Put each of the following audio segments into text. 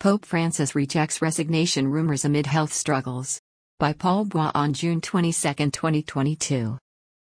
Pope Francis rejects resignation rumors amid health struggles. By Paul Bois on June 22, 2022.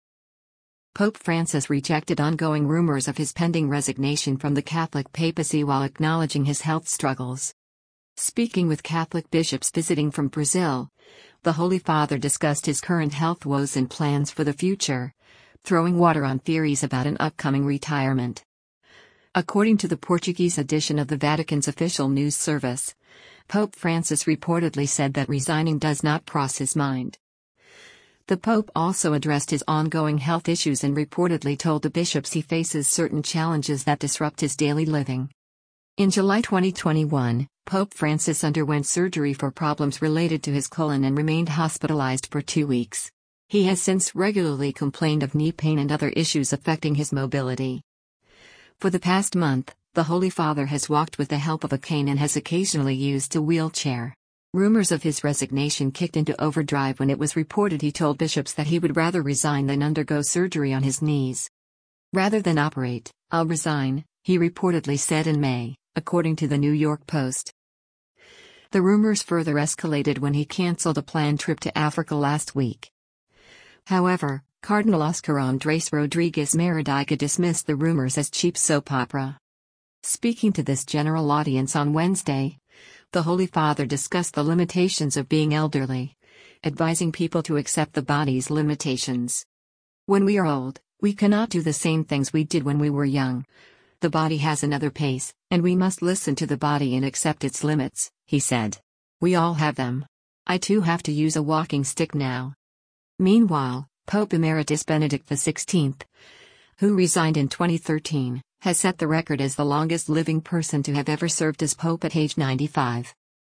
Pope Francis rejected ongoing rumors of his pending resignation from the Catholic papacy while acknowledging his health struggles. Speaking with Catholic bishops visiting from Brazil, the Holy Father discussed his current health woes and plans for the future, throwing water on theories about an upcoming retirement. According to the Portuguese edition of the Vatican's official news service, Pope Francis reportedly said that resigning does not cross his mind. The Pope also addressed his ongoing health issues and reportedly told the bishops he faces certain challenges that disrupt his daily living. In July 2021, Pope Francis underwent surgery for problems related to his colon and remained hospitalized for 2 weeks. He has since regularly complained of knee pain and other issues affecting his mobility. For the past month, the Holy Father has walked with the help of a cane and has occasionally used a wheelchair. Rumors of his resignation kicked into overdrive when it was reported he told bishops that he would rather resign than undergo surgery on his knees. Rather than operate, I'll resign, he reportedly said in May, according to the New York Post. The rumors further escalated when he canceled a planned trip to Africa last week. However, Cardinal Oscar Andrés Rodríguez Maradiaga dismissed the rumors as cheap soap opera. Speaking to this general audience on Wednesday, the Holy Father discussed the limitations of being elderly, advising people to accept the body's limitations. When we are old, we cannot do the same things we did when we were young. The body has another pace, and we must listen to the body and accept its limits, he said. We all have them. I too have to use a walking stick now. Meanwhile, Pope Emeritus Benedict XVI, who resigned in 2013, has set the record as the longest living person to have ever served as Pope at age 95.